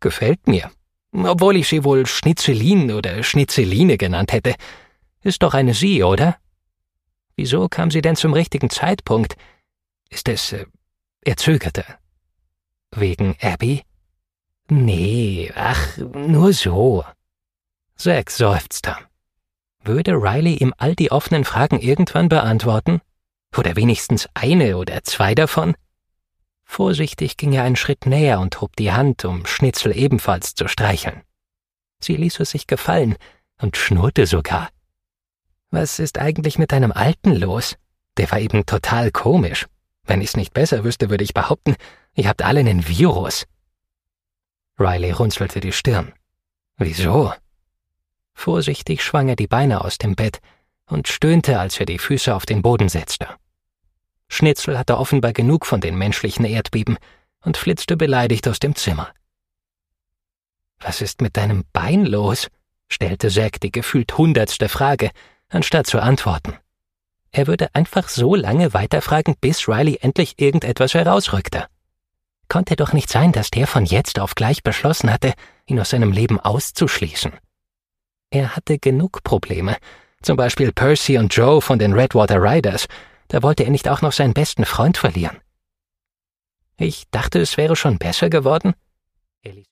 Gefällt mir. Obwohl ich sie wohl Schnitzelin oder Schnitzeline genannt hätte. Ist doch eine Sie, oder? Wieso kam sie denn zum richtigen Zeitpunkt? Ist es, er zögerte. Wegen Abby? Nee, ach, nur so. Zack seufzte. Würde Riley ihm all die offenen Fragen irgendwann beantworten? Oder wenigstens eine oder zwei davon? Vorsichtig ging er einen Schritt näher und hob die Hand, um Schnitzel ebenfalls zu streicheln. Sie ließ es sich gefallen und schnurrte sogar. »Was ist eigentlich mit deinem Alten los? Der war eben total komisch. Wenn ich's nicht besser wüsste, würde ich behaupten, ihr habt alle einen Virus.« Riley runzelte die Stirn. »Wieso?« Vorsichtig schwang er die Beine aus dem Bett und stöhnte, als er die Füße auf den Boden setzte. Schnitzel hatte offenbar genug von den menschlichen Erdbeben und flitzte beleidigt aus dem Zimmer. »Was ist mit deinem Bein los?« stellte Zack die gefühlt 100. Frage, anstatt zu antworten. Er würde einfach so lange weiterfragen, bis Riley endlich irgendetwas herausrückte. Konnte doch nicht sein, dass der von jetzt auf gleich beschlossen hatte, ihn aus seinem Leben auszuschließen. Er hatte genug Probleme, zum Beispiel Percy und Joe von den Redwater Riders. Da wollte er nicht auch noch seinen besten Freund verlieren. »Ich dachte, es wäre schon besser geworden?«